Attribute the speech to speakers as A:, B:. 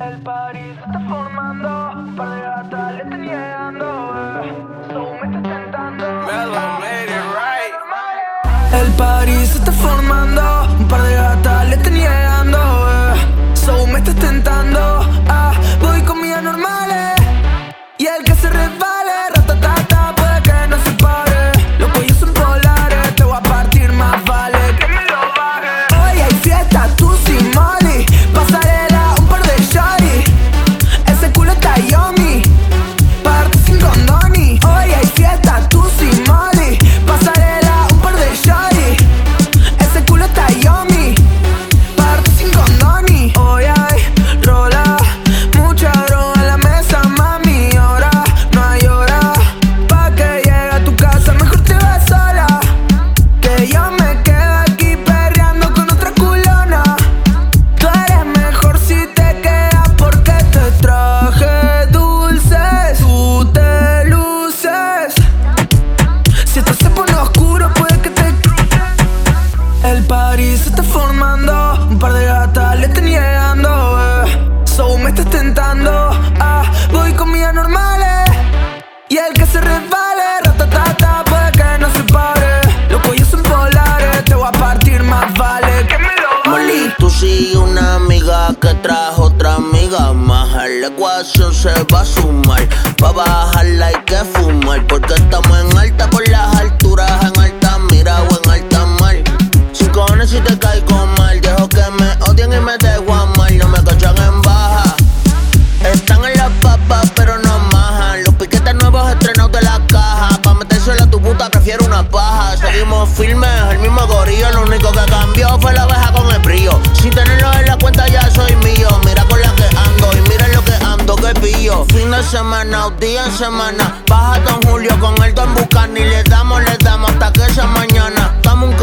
A: El party se está formando, un par de gatas le están llegando, so me está tentando.
B: Mellow made it right.
A: El party se está formando, un par de gatas le están llegando, so me estás tentando. Voy con mis anormales y el que se resbale, ratatata, puede que no se pare. Los cuellos son polares, te voy a partir, más vale que me lo baje. Hoy hay fiesta, tú sin money, pasarela, un par de shorty. Ese culo está yummy, parte sin condoni. Hoy hay fiesta, tú sin money, pasarela, un par de shorty. Ese culo está yummy, parte sin condoni. Hoy hay rola, mucha droga en la mesa, mami. Ahora no hay hora pa' que llegue a tu casa, mejor te vas sola, que yo me quedo aquí perreando con otra culona. Tú eres mejor si te quedas porque te traje dulces, tú te luces. Si esto se pone oscuro puede que te cruces. El party se está formando, un par de gatas le están llegando, so me estás tentando. Voy con mis anormales y el que se resbale, ratatata, puede que no se pare. Los cuellos son polares, te voy a partir, más vale que me lo
C: Molly, tú sigues una amiga que trajo otra amiga más. A la ecuación se va a sumar, pa' bajarla hay que fumar, porque estamos en alta por las alturas, en alta mira o en alta mar. Sin cojones si te caigo mal, dejo que me odien y me dejo amar. No me cachan en baja, están en las papas pero no majan. Los piquetes nuevos estrenados de la caja, pa' metérsela a tu puta prefiero una paja. Seguimos firmes, el mismo gorillo, lo único que cambió fue la abeja con el brillo. Sin tenerlo en la cuenta ya soy mío, mira con la que ando y mira lo que ando, que pillo. Fin de semana o día en semana, baja Don Julio con el Don Bucani, le damos hasta que sea mañana. Dame un